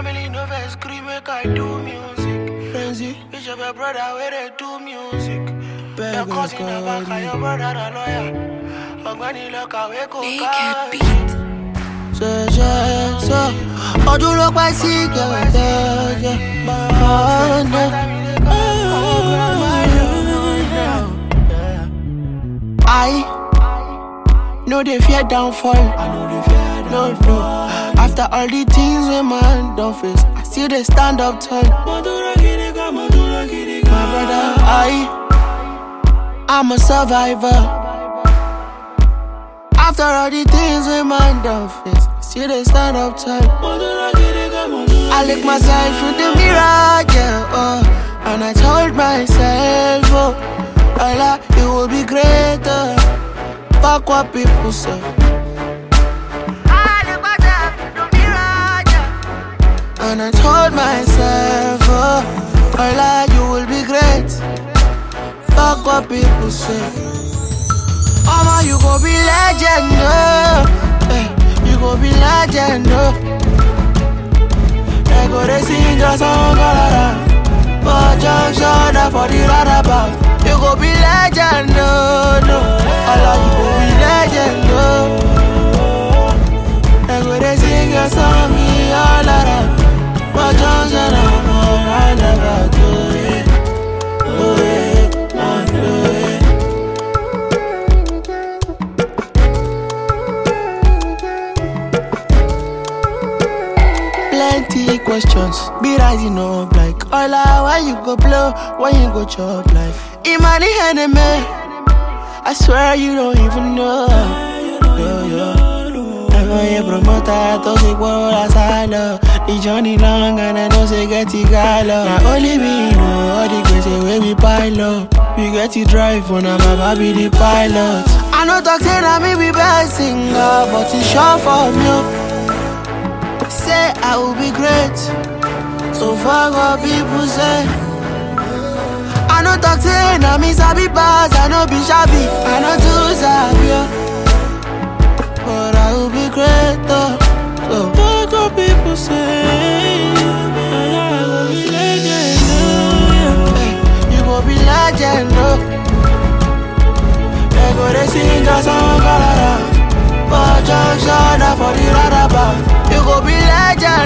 family no vex scream make I do music. Frenzy, Bitch of your brother where they do music. beg Your us, cousin a God, banker, your brother a lawyer. Ogbeni look away go Make car. a beat. so ọdún ló pẹ́ sí kẹ̀kẹ́ I know they fear downfall. No. After all the things we man don't face, I still they stand up tall. My brother, I'm a survivor. After all the things we man don't face, I still they stand up tall. I look myself in the mirror, yeah, and I told myself, oh, Allah, it will be greater. Fuck what people say. I look myself in the mirror, yeah, and I told myself, oh, Allah, you will be great. Fuck what people say. Mama, you gon' be legend, oh. You gon' be legend, oh. I go to sing your song, but junction for the roundabout. You go be legend, no. Allah, you go be legend, no. I go to sing your song, all around, but junction for roundabout. Plenty questions be rising up like Ola, why you go blow, why you go chop life? Imani enemy, I swear you don't even know. Never a promoter, toxic world as I love. The journey long and I know say get it gala. Now only me know all the crazy way we pile up. We get it drive when I'm about be the pilot. I know talk say that me be best singer, but it's sure for me. Say I will be great, so fuck what people say. I know talk say na me sabi pass, I know be shabby, I know too sabi, but I will be great though. So fuck what people say. I will be legend, oh, yeah. You gon' be legend, oh. They go to sing a song, but junction for the roundabout. You go be legend.